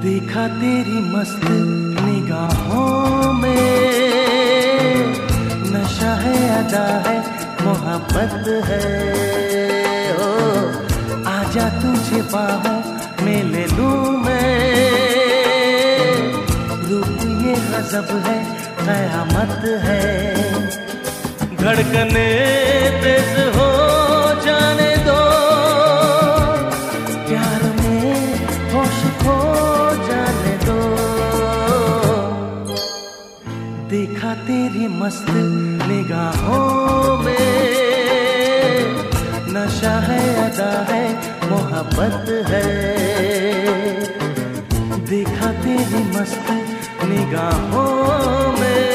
देखा तेरी मस्त निगाहों में, नशा है अदा है मोहब्बत है। ओ आजा तुझे बाहों में ले लूं मैं, रूप ये गजब है कयामत है। धड़कने तेज हो जाने दो, प्यार में होश खो जाने दो। देखा तेरी मस्त निगाहों में, नशा है अदा है मोहब्बत है। देखा तेरी मस्त निगाहों में।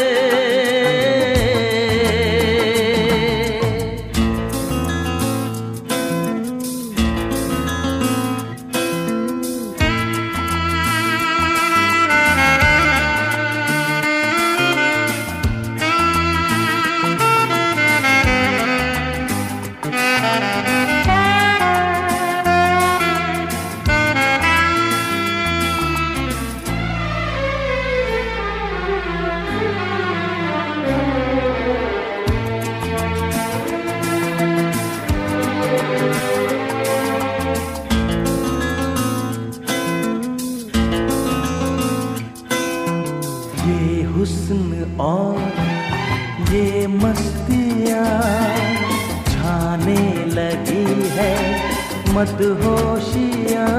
ये हुस्न और ये मस्तियाँ छाने लगी है मदहोशियाँ।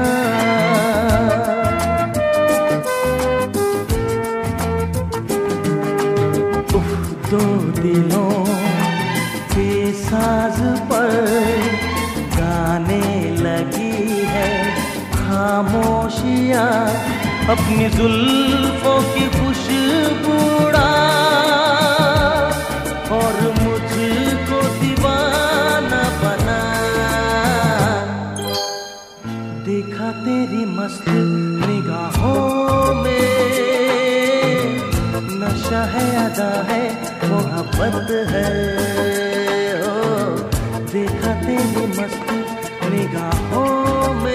उफ दो दिलों के साज पर गाने लगी है खामोशियाँ। अपनी जुल्फों की खुशबू उड़ा और मुझको दीवाना बना। देखा तेरी मस्त निगाहों में, नशा है अदा है मोहब्बत है। ओ देखा तेरी मस्त निगाहों में।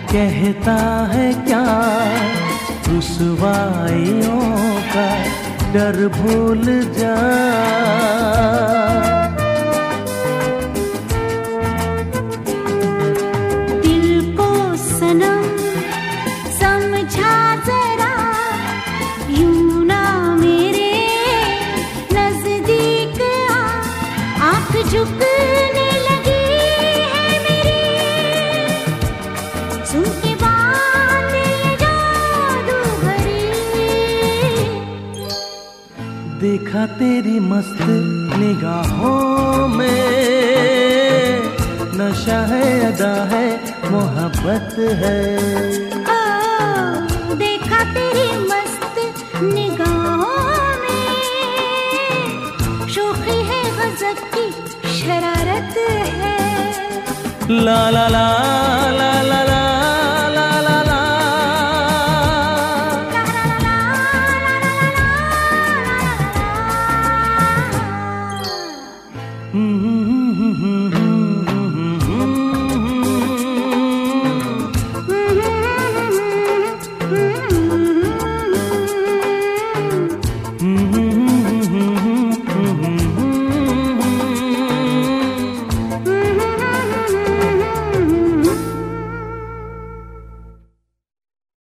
कहता है क्या रुसवाइयों का डर भूल जा। दिल को सनम समझा जरा, यूं ना मेरे नजदीक आ। आँख झुकने लगी है मेरी, सुन के बात ये जादू भरी। देखा तेरी मस्त निगाहों में, नशा है अदा है मोहब्बत है। देखा तेरी मस्त निगाहों में, शोखी है गजब की शरारत है। ला ला ला ला ला ला ला ला ला।